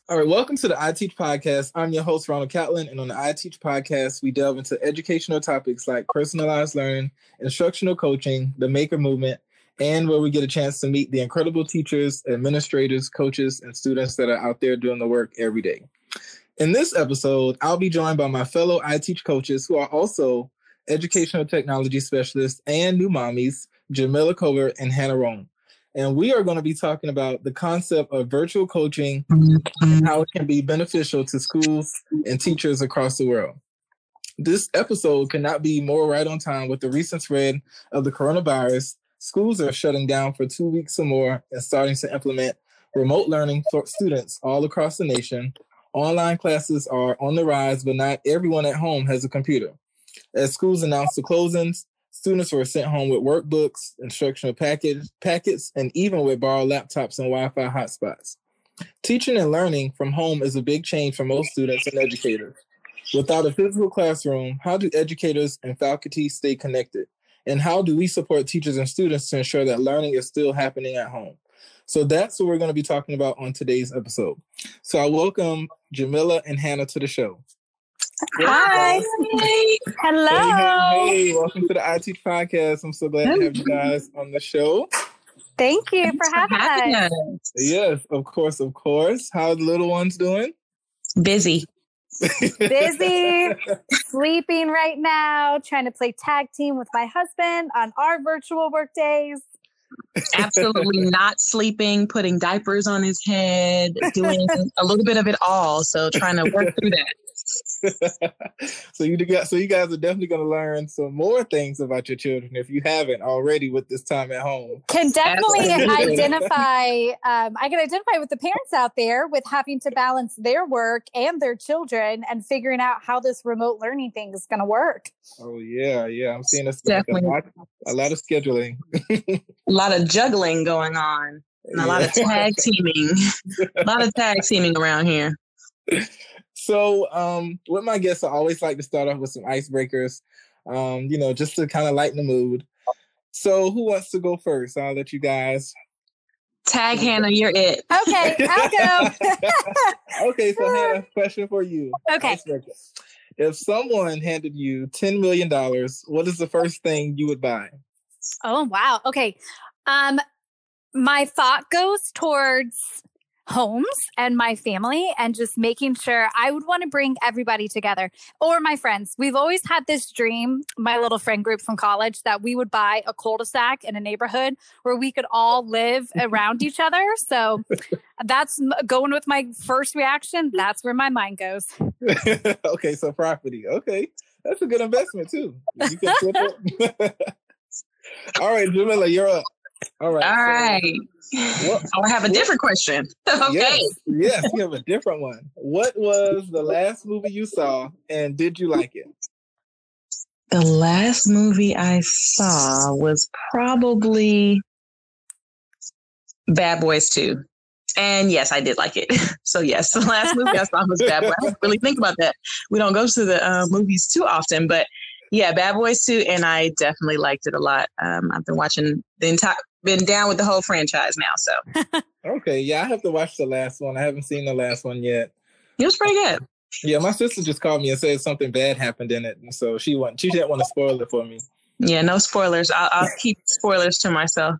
All right, welcome to the I Teach Podcast. I'm your host, Ronald Catlin, and on the I Teach Podcast, we delve into educational topics like personalized learning, instructional coaching, the maker movement, and where we get a chance to meet the incredible teachers, administrators, coaches, and students that are out there doing the work every day. In this episode, I'll be joined by my fellow I Teach coaches who are also educational technology specialists and new mommies, Jamila Covert and Hannah Roan. And we are going to be talking about the concept of virtual coaching and how it can be beneficial to schools and teachers across the world. This episode cannot be more right on time with the recent spread of the coronavirus. Schools are shutting down for 2 weeks or more and starting to implement remote learning for students all across the nation. Online classes are on the rise, but not everyone at home has a computer. As schools announced the closings, students were sent home with workbooks, instructional packets, and even with borrowed laptops and Wi-Fi hotspots. Teaching and learning from home is a big change for most students and educators. Without a physical classroom, how do educators and faculty stay connected? And how do we support teachers and students to ensure that learning is still happening at home? So that's what we're going to be talking about on today's episode. So I welcome Jamila and Hannah to the show. Hi. Hello. Hey, welcome to the I Teach Podcast. I'm so glad to have you guys on the show. Thank you for having us. Yes, of course. How are the little ones doing? Busy, sleeping right now, trying to play tag team with my husband on our virtual work days. Absolutely not sleeping, putting diapers on his head, doing a little bit of it all. So trying to work through that. So you guys are definitely going to learn some more things about your children if you haven't already with this time at home. Can definitely identify. I can identify with the parents out there with having to balance their work and their children and figuring out how this remote learning thing is going to work. Oh yeah. I'm seeing a lot of scheduling, a lot of juggling going on, and a lot of tag teaming. A lot of tag teaming around here. So with my guests, I always like to start off with some icebreakers, just to kind of lighten the mood. So who wants to go first? I'll let you guys. Tag Hannah, you're it. Okay, I'll go. Okay, so Hannah, question for you. Okay. Icebreaker. If someone handed you $10 million, what is the first thing you would buy? Oh, wow. Okay. My thought goes towards homes and my family and just making sure I would want to bring everybody together or my friends. We've always had this dream, my little friend group from college, that we would buy a cul-de-sac in a neighborhood where we could all live around each other. So that's going with my first reaction. That's where my mind goes. Okay. So property. Okay. That's a good investment too. You can flip it. All right, Jamila, you're up. All right. I have a different question. Okay. Yes, you have a different one. What was the last movie you saw and did you like it? The last movie I saw was probably Bad Boys 2. And yes, I did like it. So yes, the last movie I saw was Bad Boys. I didn't really think about that. We don't go to the movies too often, but yeah, Bad Boys 2, and I definitely liked it a lot. I've been watching been down with the whole franchise now, so. Okay, yeah, I have to watch the last one. I haven't seen the last one yet. It was pretty good. Yeah, my sister just called me and said something bad happened in it, and so she didn't want to spoil it for me. Yeah, no spoilers. I'll keep spoilers to myself.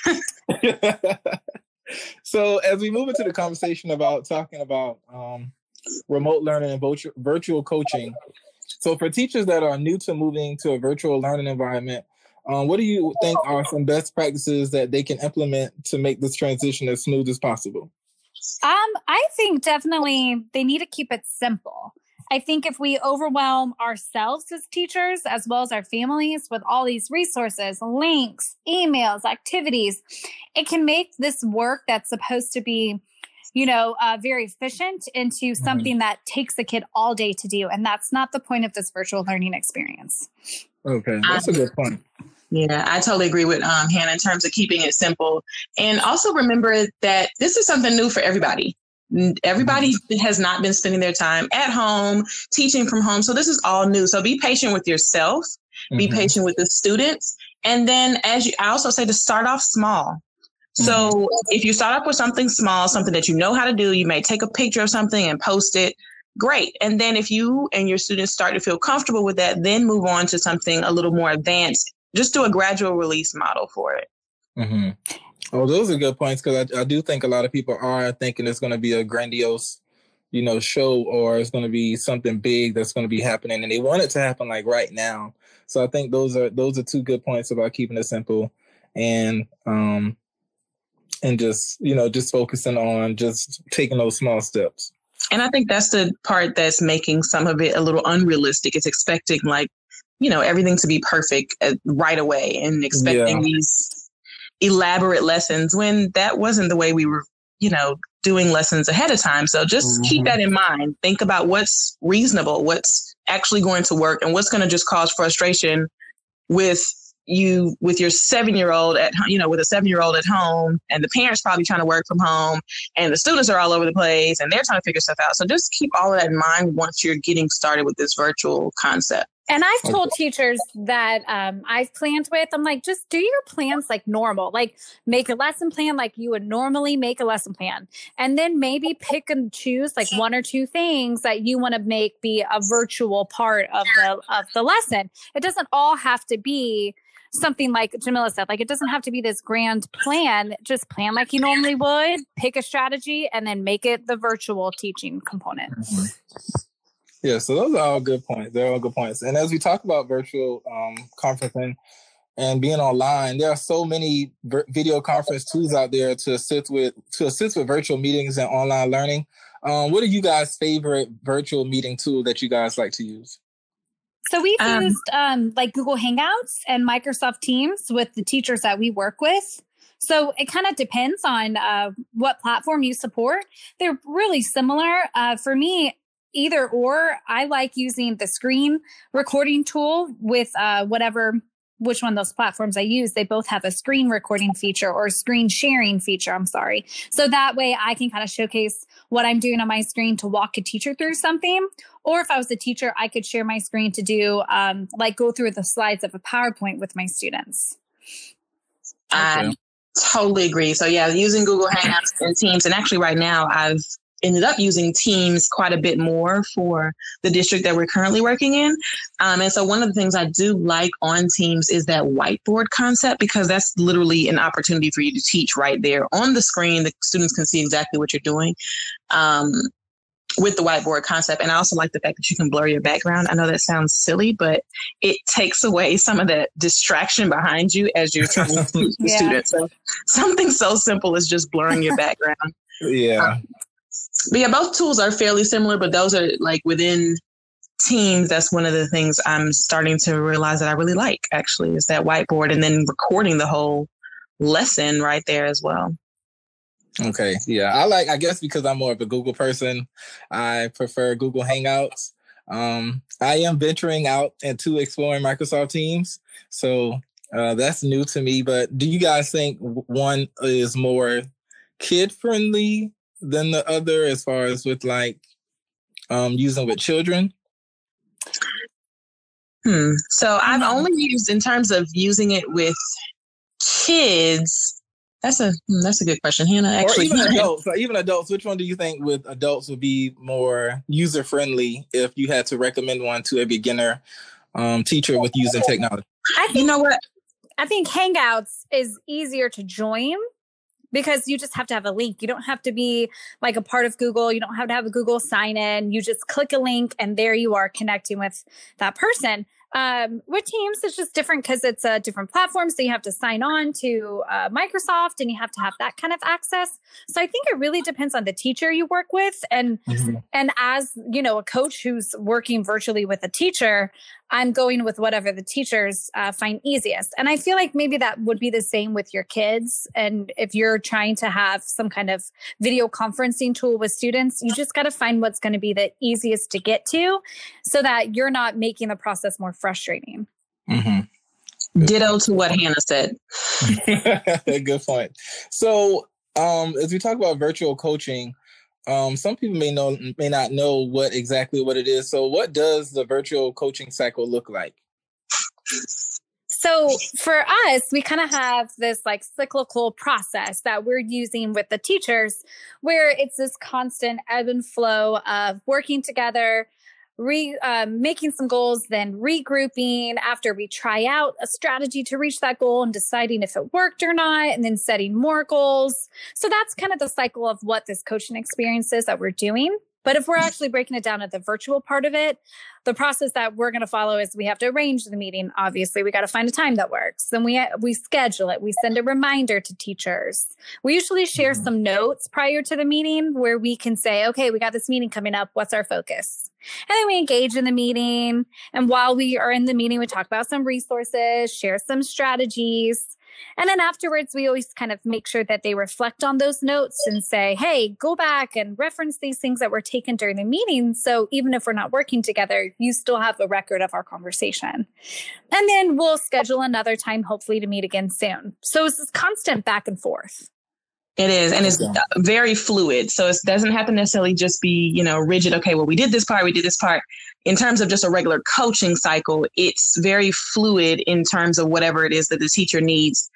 So as we move into the conversation about talking about remote learning and virtual coaching, so for teachers that are new to moving to a virtual learning environment, what do you think are some best practices that they can implement to make this transition as smooth as possible? I think definitely they need to keep it simple. I think if we overwhelm ourselves as teachers, as well as our families with all these resources, links, emails, activities, it can make this work that's supposed to be, very efficient into something that takes the kid all day to do. And that's not the point of this virtual learning experience. Okay, that's a good point. Yeah, I totally agree with Hannah in terms of keeping it simple. And also remember that this is something new for everybody. Everybody has not been spending their time at home, teaching from home. So this is all new. So be patient with yourself, be patient with the students. And then I also say to start off small. So if you start off with something small, something that you know how to do, you may take a picture of something and post it. Great. And then if you and your students start to feel comfortable with that, then move on to something a little more advanced. Just do a gradual release model for it. Mm-hmm. Oh, those are good points, because I do think a lot of people are thinking it's going to be a grandiose, show, or it's going to be something big that's going to be happening, and they want it to happen like right now. So I think those are two good points about keeping it simple and just just focusing on just taking those small steps. And I think that's the part that's making some of it a little unrealistic. It's expecting everything to be perfect right away and expecting these elaborate lessons when that wasn't the way we were, doing lessons ahead of time. So just keep that in mind. Think about what's reasonable, what's actually going to work, and what's going to just cause frustration with your 7-year-old at with a 7-year-old at home, and the parents probably trying to work from home, and the students are all over the place and they're trying to figure stuff out. So just keep all of that in mind once you're getting started with this virtual concept. And I've told teachers that I've planned with, I'm like, just do your plans like normal, like make a lesson plan like you would normally make a lesson plan. And then maybe pick and choose like 1 or 2 things that you want to make be a virtual part of the lesson. It doesn't all have to be something like Jamila said, like it doesn't have to be this grand plan. Just plan like you normally would, pick a strategy, and then make it the virtual teaching component. Mm-hmm. Yeah, so those are all good points. They're all good points. And as we talk about virtual conferencing and being online, there are so many video conference tools out there to assist with virtual meetings and online learning. What are you guys' favorite virtual meeting tool that you guys like to use? So we've used like Google Hangouts and Microsoft Teams with the teachers that we work with. So it kind of depends on what platform you support. They're really similar. For me, either or, I like using the screen recording tool with which one of those platforms I use. They both have a screen recording feature or a screen sharing feature. I'm sorry. So that way I can kind of showcase what I'm doing on my screen to walk a teacher through something. Or if I was a teacher, I could share my screen to do like go through the slides of a PowerPoint with my students. I totally agree. So yeah, using Google Hangouts and Teams. And actually right now I've ended up using Teams quite a bit more for the district that we're currently working in. And so one of the things I do like on Teams is that whiteboard concept, because that's literally an opportunity for you to teach right there on the screen. The students can see exactly what you're doing with the whiteboard concept. And I also like the fact that you can blur your background. I know that sounds silly, but it takes away some of that distraction behind you as you're trying to teach the students. So something so simple as just blurring your background. Yeah. But yeah, both tools are fairly similar, but those are like within Teams. That's one of the things I'm starting to realize that I really like, actually, is that whiteboard and then recording the whole lesson right there as well. Okay. Yeah. I guess because I'm more of a Google person, I prefer Google Hangouts. I am venturing out into exploring Microsoft Teams. So that's new to me. But do you guys think one is more kid friendly than the other as far as with like using with children? So I've only used in terms of using it with kids. That's a good question, Hannah. Actually, or even adults. Which one do you think with adults would be more user friendly if you had to recommend one to a beginner teacher with using technology? You know what? I think Hangouts is easier to join because you just have to have a link. You don't have to be like a part of Google. You don't have to have a Google sign in. You just click a link and there you are connecting with that person. With Teams, it's just different because it's a different platform. So you have to sign on to Microsoft and you have to have that kind of access. So I think it really depends on the teacher you work with. And as, you know, a coach who's working virtually with a teacher, I'm going with whatever the teachers find easiest. And I feel like maybe that would be the same with your kids. And if you're trying to have some kind of video conferencing tool with students, you just got to find what's going to be the easiest to get to so that you're not making the process more frustrating. Ditto to what Hannah said. Good point. So as we talk about virtual coaching, some people may not know what it is. So what does the virtual coaching cycle look like? So for us, we kind of have this like cyclical process that we're using with the teachers where it's this constant ebb and flow of working together, making some goals, then regrouping after we try out a strategy to reach that goal and deciding if it worked or not, and then setting more goals. So that's kind of the cycle of what this coaching experience is that we're doing. But if we're actually breaking it down at the virtual part of it, the process that we're going to follow is we have to arrange the meeting. Obviously, we got to find a time that works. Then we schedule it. We send a reminder to teachers. We usually share some notes prior to the meeting where we can say, okay, we got this meeting coming up. What's our focus? And then we engage in the meeting. And while we are in the meeting, we talk about some resources, share some strategies. And then afterwards, we always kind of make sure that they reflect on those notes and say, hey, go back and reference these things that were taken during the meeting. So even if we're not working together, you still have a record of our conversation. And then we'll schedule another time, hopefully, to meet again soon. So it's this constant back and forth. It is. And it's very fluid. So it doesn't have to necessarily just be, rigid. Okay, well, we did this part. In terms of just a regular coaching cycle, it's very fluid in terms of whatever it is that the teacher needs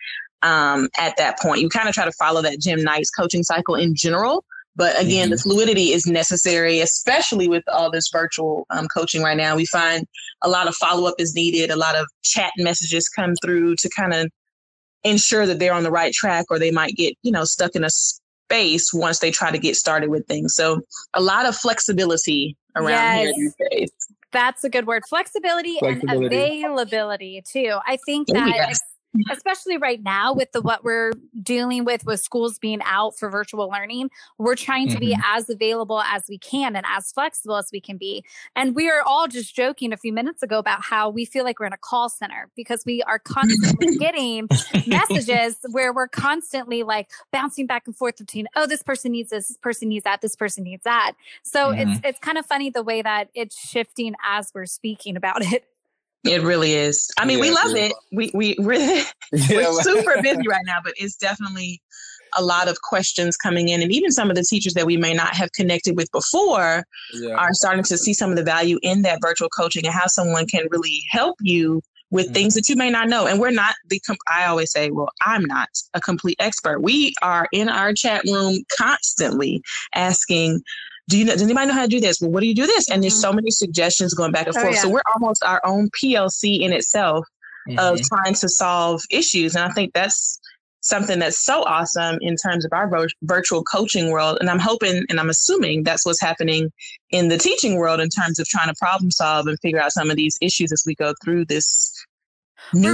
at that point. You kind of try to follow that Jim Knight's coaching cycle in general. But again, the fluidity is necessary, especially with all this virtual coaching right now. We find a lot of follow-up is needed. A lot of chat messages come through to kind of ensure that they're on the right track, or they might get, stuck in a space once they try to get started with things. So a lot of flexibility around here these days. That's a good word. Flexibility and availability too. I think that especially right now with what we're dealing with schools being out for virtual learning, we're trying to be as available as we can and as flexible as we can be. And we are all just joking a few minutes ago about how we feel like we're in a call center because we are constantly getting messages where we're constantly like bouncing back and forth between, oh, this person needs this person needs that, this person needs that. So it's kind of funny the way that it's shifting as we're speaking about it. It really is. I mean, we love it. We really, we're super busy right now, but it's definitely a lot of questions coming in. And even some of the teachers that we may not have connected with before are starting to see some of the value in that virtual coaching and how someone can really help you with things that you may not know. And we're not I always say, well, I'm not a complete expert. We are in our chat room constantly asking, does anybody know how to do this? Well, what do you do this? And there's so many suggestions going back and forth. So we're almost our own PLC in itself of trying to solve issues. And I think that's something that's so awesome in terms of our virtual coaching world. And I'm hoping and I'm assuming that's what's happening in the teaching world in terms of trying to problem solve and figure out some of these issues as we go through this. We're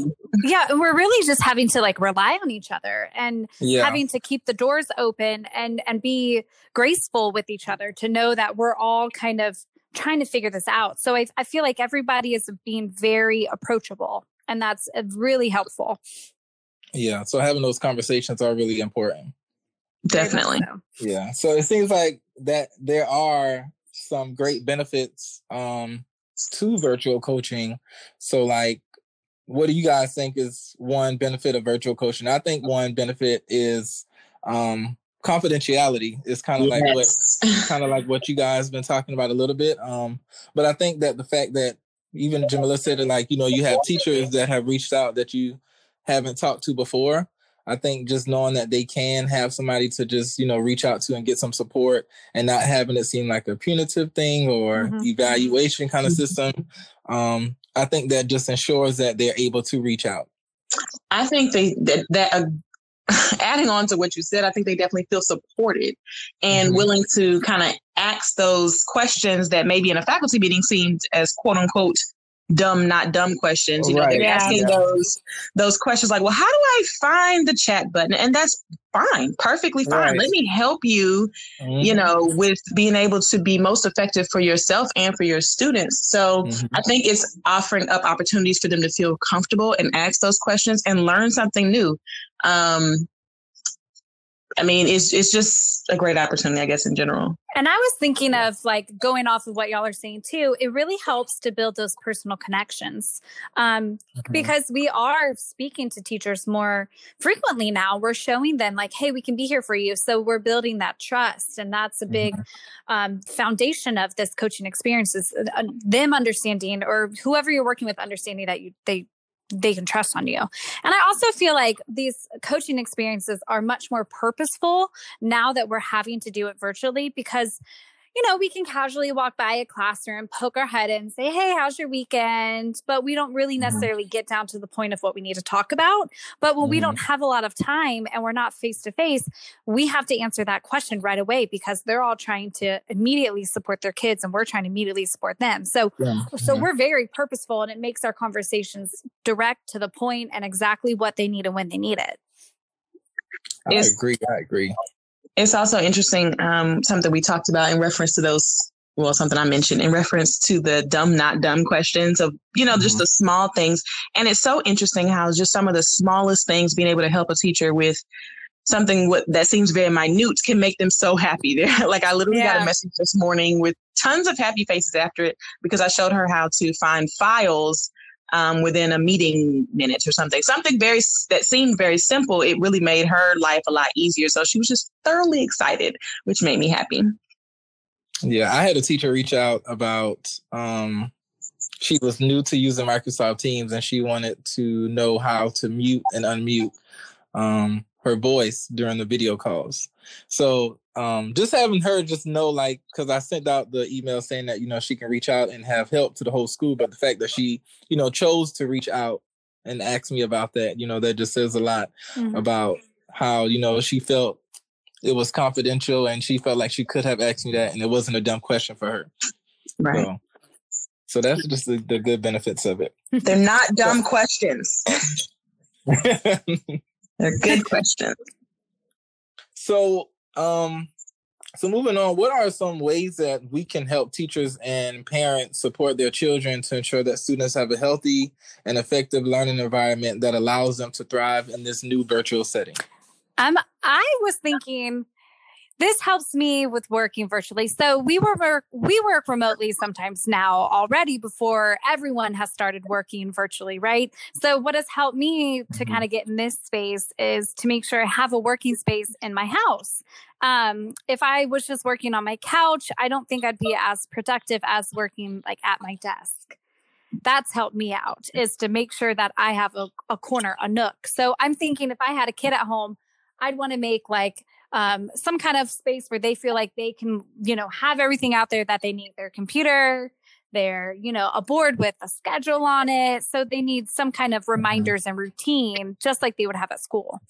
really just having to like rely on each other and having to keep the doors open and be graceful with each other to know that we're all kind of trying to figure this out. So I feel like everybody is being very approachable, and that's really helpful. Yeah. So having those conversations are really important. Definitely. Yeah. So it seems like that there are some great benefits to virtual coaching. So like, what do you guys think is one benefit of virtual coaching? I think one benefit is confidentiality. It's kind of like what you guys have been talking about a little bit. But I think that the fact that even Jamila said it, like, you have teachers that have reached out that you haven't talked to before. I think just knowing that they can have somebody to just, reach out to and get some support and not having it seem like a punitive thing or evaluation kind of system. I think that just ensures that they're able to reach out. I think that adding on to what you said, I think they definitely feel supported and willing to kind of ask those questions that maybe in a faculty meeting seemed as quote unquote dumb, not dumb questions. They're asking those questions like, well, how do I find the chat button? And that's fine, perfectly fine. Right. Let me help you, with being able to be most effective for yourself and for your students. So I think it's offering up opportunities for them to feel comfortable and ask those questions and learn something new. It's just a great opportunity, I guess, in general. And I was thinking of like going off of what y'all are saying too. It really helps to build those personal connections because we are speaking to teachers more frequently now. We're showing them like, hey, we can be here for you. So we're building that trust. And that's a big foundation of this coaching experience is them understanding, or whoever you're working with understanding that they they can trust on you. And I also feel like these coaching experiences are much more purposeful now that we're having to do it virtually, because we can casually walk by a classroom, poke our head in and say, hey, how's your weekend? But we don't really necessarily get down to the point of what we need to talk about. But when we don't have a lot of time and we're not face to face, we have to answer that question right away, because they're all trying to immediately support their kids and we're trying to immediately support them. So we're very purposeful, and it makes our conversations direct, to the point, and exactly what they need and when they need it. I agree. It's also interesting, something we talked about in reference to something I mentioned in reference to the dumb, not dumb questions of, just the small things. And it's so interesting how just some of the smallest things, being able to help a teacher with something that seems very minute, can make them so happy. They're like, I literally got a message this morning with tons of happy faces after it, because I showed her how to find files within a meeting minutes or something that seemed very simple. It really made her life a lot easier. So she was just thoroughly excited, which made me happy. Yeah, I had a teacher reach out about, she was new to using Microsoft Teams, and she wanted to know how to mute and unmute her voice during the video calls. So just having her just know, because I sent out the email saying that, she can reach out and have help to the whole school. But the fact that she, chose to reach out and ask me about that, that just says a lot about how, she felt it was confidential, and she felt like she could have asked me that and it wasn't a dumb question for her. Right. So that's just the good benefits of it. They're not dumb questions. They're good questions. So moving on, what are some ways that we can help teachers and parents support their children to ensure that students have a healthy and effective learning environment that allows them to thrive in this new virtual setting? I was thinking, this helps me with working virtually. So we work remotely sometimes now already, before everyone has started working virtually, right? So what has helped me to kind of get in this space is to make sure I have a working space in my house. If I was just working on my couch, I don't think I'd be as productive as working at my desk. That's helped me out, is to make sure that I have a corner, a nook. So I'm thinking, if I had a kid at home, I'd want to make some kind of space where they feel like they can, have everything out there that they need. Their computer, their, a board with a schedule on it. So they need some kind of reminders and routine, just like they would have at school.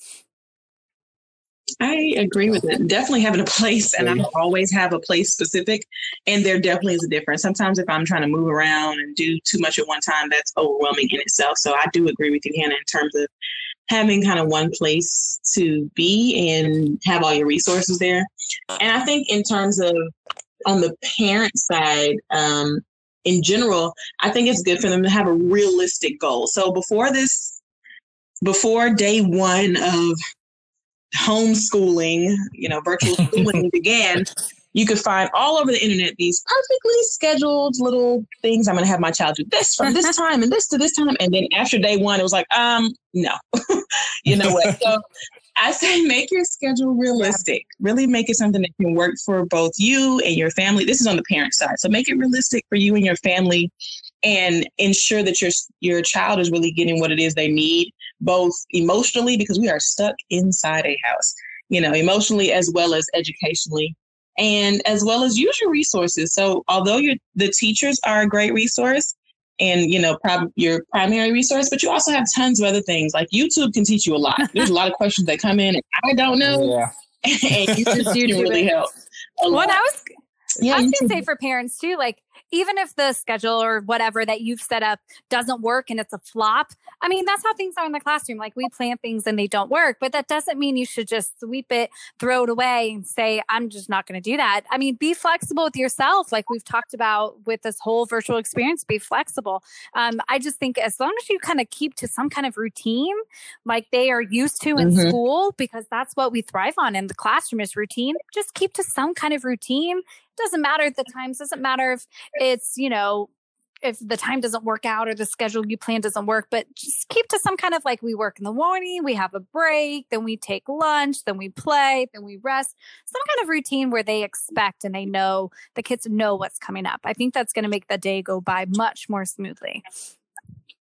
I agree with it. Definitely having a place, and I don't always have a place specific. And there definitely is a difference. Sometimes if I'm trying to move around and do too much at one time, that's overwhelming in itself. So I do agree with you, Hannah, in terms of having kind of one place to be and have all your resources there. And I think in terms of on the parent side, in general, I think it's good for them to have a realistic goal. So before day one of homeschooling, virtual schooling began, you could find all over the internet these perfectly scheduled little things. I'm going to have my child do this from this time and this to this time. And then after day one, it was like, no, you know what? So I say, make your schedule realistic. Really make it something that can work for both you and your family. This is on the parent side. So make it realistic for you and your family, and ensure that your child is really getting what it is they need, both emotionally, because we are stuck inside a house, emotionally as well as educationally, and as well as use your resources. So although the teachers are a great resource and, your primary resource, but you also have tons of other things. Like YouTube can teach you a lot. There's a lot of questions that come in and I don't know. Yeah. And YouTube can really help. I was going to say for parents too, even if the schedule or whatever that you've set up doesn't work and it's a flop, I mean, that's how things are in the classroom. We plan things and they don't work, but that doesn't mean you should just sweep it, throw it away and say, I'm just not going to do that. I mean, be flexible with yourself. Like we've talked about with this whole virtual experience, be flexible. I just think as long as you kind of keep to some kind of routine, like they are used to in school, because that's what we thrive on in the classroom is routine, just keep to some kind of routine. Doesn't matter the times, doesn't matter if it's, if the time doesn't work out or the schedule you plan doesn't work, but just keep to some kind of we work in the morning, we have a break, then we take lunch, then we play, then we rest, some kind of routine where they expect and the kids know what's coming up. I think that's going to make the day go by much more smoothly.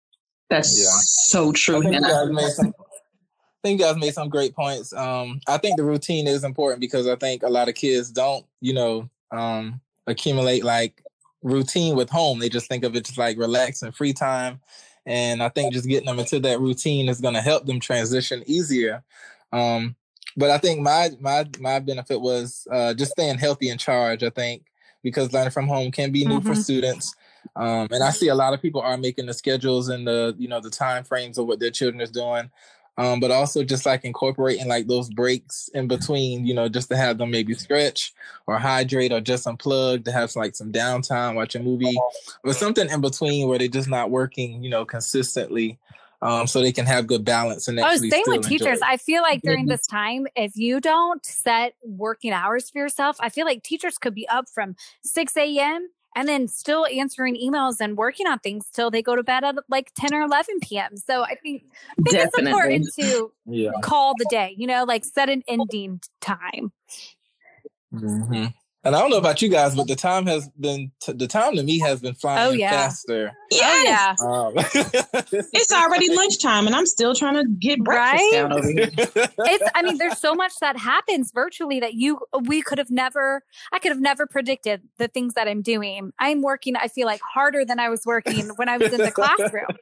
That's so true. I think you guys made some great points. I think the routine is important because I think a lot of kids don't, accumulate like routine with home. They just think of it just like relax and free time. And I think just getting them into that routine is going to help them transition easier. But I think my benefit was just staying healthy in charge, I think, because learning from home can be new for students. And I see a lot of people are making the schedules and the time frames of what their children is doing. But also just like incorporating like those breaks in between, just to have them maybe stretch or hydrate or just unplug, to have like some downtime, watch a movie or something in between where they're just not working, consistently. So they can have good balance and actually same still with teachers. enjoy it. I feel like during this time, if you don't set working hours for yourself, I feel like teachers could be up from 6 a.m. and then still answering emails and working on things till they go to bed at like 10 or 11 p.m. So I think it's important to call the day, like set an ending time. Mm-hmm. And I don't know about you guys, but the time to me has been flying faster. Yes. It's already lunchtime and I'm still trying to get breakfast down over here. There's so much that happens virtually that I could have never predicted the things that I'm doing. I'm working, I feel like, harder than I was working when I was in the classroom.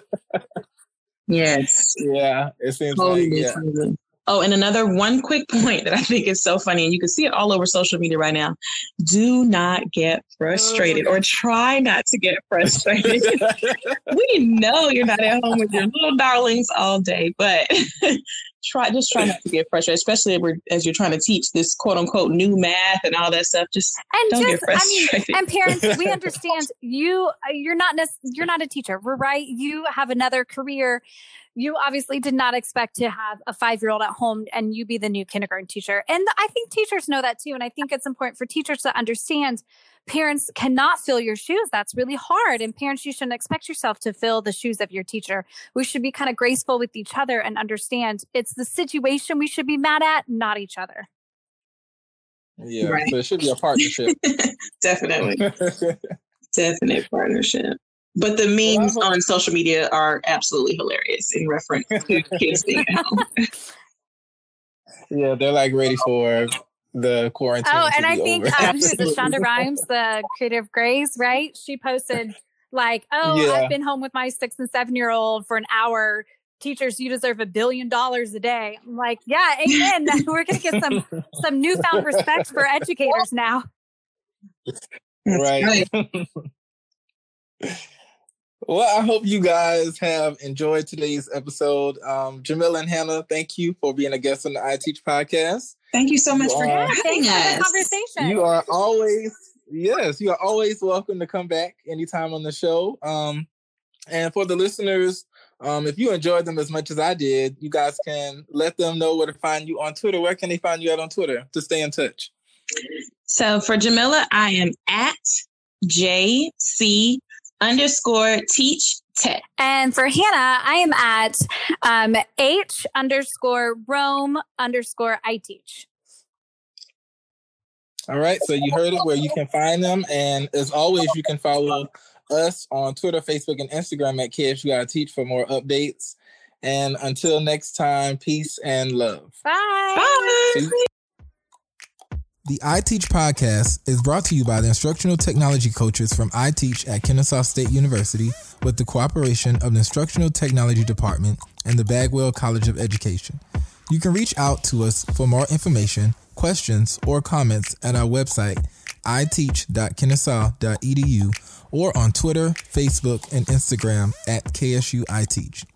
Yes. Yeah. It seems like, Oh, and another one quick point that I think is so funny, and you can see it all over social media right now. Do not get frustrated or try not to get frustrated. We know you're not at home with your little darlings all day, but try not to get frustrated, especially as you're trying to teach this quote unquote new math and all that stuff. Don't get frustrated. And parents, we understand you're not a teacher. We're right. You have another career. You obviously did not expect to have a 5-year-old at home and you be the new kindergarten teacher. And I think teachers know that too. And I think it's important for teachers to understand parents cannot fill your shoes. That's really hard. And parents, you shouldn't expect yourself to fill the shoes of your teacher. We should be kind of graceful with each other and understand it's the situation we should be mad at, not each other. Yeah, right. So it should be a partnership. Definitely. Definite partnership. But the memes on social media are absolutely hilarious in reference to kids being at home. Yeah, they're like ready for the quarantine. Oh, and I think who's it, Shonda Rhimes, the creator of Grey's, right? She posted like, I've been home with my 6 and 7-year-old for an hour. Teachers, you deserve $1 billion a day. I'm like, yeah, amen. We're gonna get some newfound respect for educators now. Right. Well, I hope you guys have enjoyed today's episode. Jamila and Hannah, thank you for being a guest on the I Teach podcast. Thank you so much for having us. Conversation. You are always welcome to come back anytime on the show. And for the listeners, if you enjoyed them as much as I did, you guys can let them know where to find you on Twitter. Where can they find you on Twitter to stay in touch? So for Jamila, I am at JC_teach tech. And for Hannah, I am at H_Rome_I teach. All right. So you heard it, where you can find them. And as always, you can follow us on Twitter, Facebook, and Instagram at KSU I Teach for more updates. And until next time, peace and love. Bye. Bye. The I Teach podcast is brought to you by the instructional technology coaches from I Teach at Kennesaw State University with the cooperation of the Instructional Technology Department and the Bagwell College of Education. You can reach out to us for more information, questions, or comments at our website, iteach.kennesaw.edu, or on Twitter, Facebook, and Instagram at KSU I Teach.